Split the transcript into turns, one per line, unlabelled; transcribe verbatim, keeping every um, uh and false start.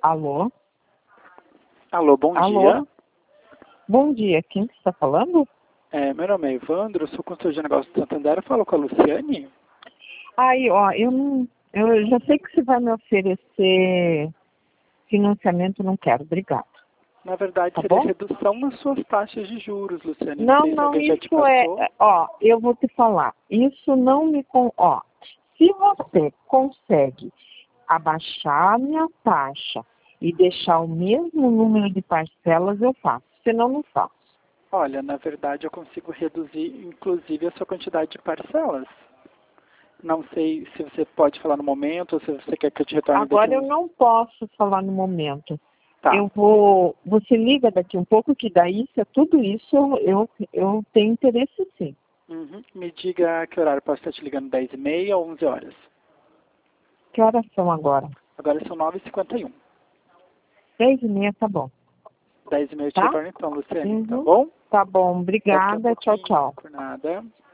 Alô?
Alô, bom
Alô?
dia.
Bom dia, quem que está falando?
É, meu nome é Evandro, sou consultor de negócios do Santander, eu falo com a Luciane.
Aí, ó, eu não. Eu já sei que você vai me oferecer financiamento, não quero, obrigado.
Na verdade,
Tá
seria
bom?
redução nas suas taxas de juros, Luciane. Não
Não,
sei se
não,
alguém já te
isso é,
passou.
é, ó, eu vou te falar, isso não me, con- ó, se você consegue abaixar a minha taxa e deixar o mesmo número de parcelas, eu faço, senão não faço.
Olha, na verdade, eu consigo reduzir, inclusive, a sua quantidade de parcelas. Não sei se você pode falar no momento ou se você quer que eu te retorne daqui
Agora eu
uns...
não posso falar no momento.
Tá.
Eu vou, você liga daqui um pouco que daí, se é tudo isso, eu, eu tenho interesse sim.
Uhum. Me diga que horário posso estar te ligando, dez e meia ou onze horas?
Que horas são agora?
Agora são nove e cinquenta e um.
Dez e meia, tá bom.
dez e meia eu te
Tá?
retorno então, Luciane, tá
Uhum.
bom?
Tá bom,
Daqui a um
obrigada, tchau,
pouquinho,
tchau.
por nada.